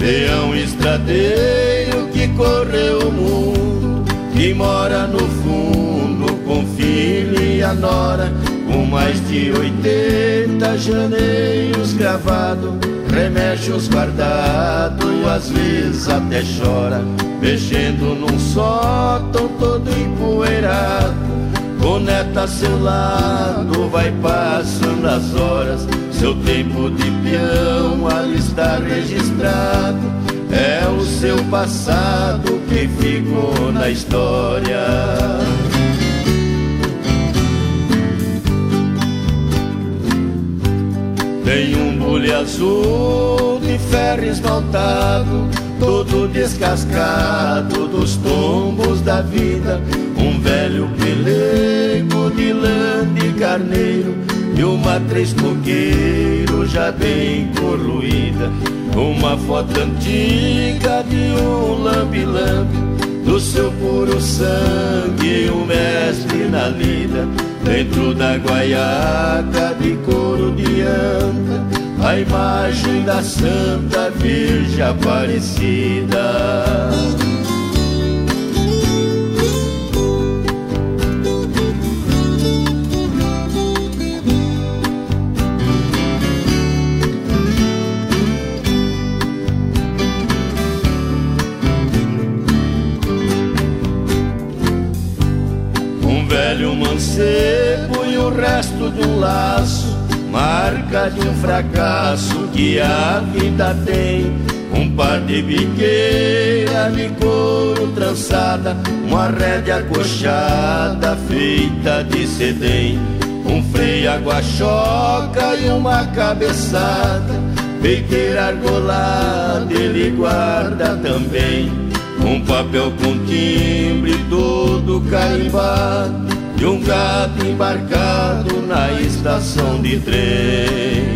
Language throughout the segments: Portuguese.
peão estradeiro que correu o mundo, que mora no fundo com filho e a nora, com mais de 80 janeiros gravados, remédios guardados, às vezes até chora, mexendo num sótão todo empoeirado. Com neta a seu lado vai passando as horas, seu tempo de peão ali está registrado. É o seu passado que ficou na história. Tem um bule azul de ferro esmaltado, todo descascado dos tombos da vida. Um velho pelego de lã de carneiro e uma três coqueiro já bem corroída. Uma foto antiga de um lambe-lambe, do seu puro sangue, o mestre na lida. Dentro da guaiaca de couro de anta, a imagem da Santa Virgem Aparecida. Velho mancebo e o resto de um laço, marca de um fracasso que a vida tem. Um par de biqueira de couro trançada, uma rédea acolchada feita de cedém, um freio água-choca e uma cabeçada, peiteira argolada ele guarda também. Um papel com timbre todo carimbado e um gato embarcado na estação de trem.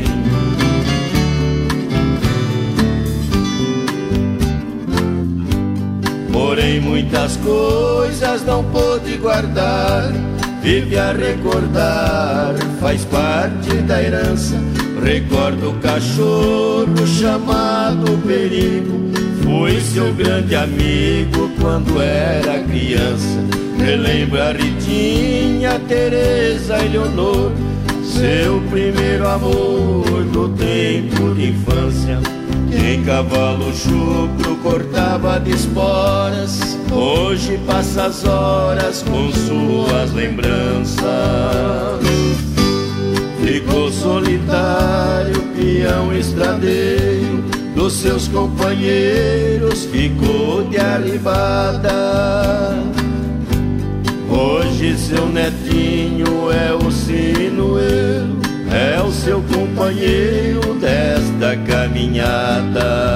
Porém muitas coisas não pôde guardar, vive a recordar, faz parte da herança. Recorda o cachorro chamado Perigo, foi seu grande amigo quando era criança. Relembra a Ritinha, Teresa e Leonor, seu primeiro amor do tempo de infância. Em cavalo chucro cortava de esporas, hoje passa as horas com suas lembranças. Ficou solitário, peão estradeiro, dos seus companheiros ficou de arribada. Hoje seu netinho é o sinuelo, é o seu companheiro desta caminhada.